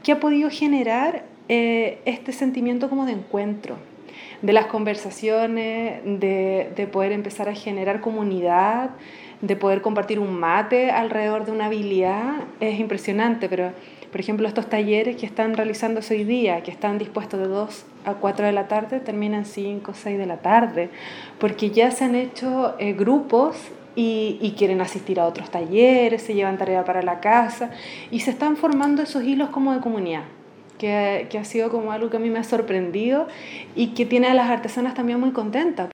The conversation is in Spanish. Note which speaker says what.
Speaker 1: ¿qué ha podido generar este sentimiento como de encuentro? De las conversaciones, de poder empezar a generar comunidad, de poder compartir un mate alrededor de una habilidad, es impresionante. Pero, por ejemplo, estos talleres que están realizándose hoy día, que están dispuestos de 2 a 4 de la tarde, terminan 5 o 6 de la tarde, porque ya se han hecho grupos y quieren asistir a otros talleres, se llevan tarea para la casa y se están formando esos hilos como de comunidad. Que ha sido como algo que a mí me ha sorprendido y que tiene a las artesanas también muy contentas.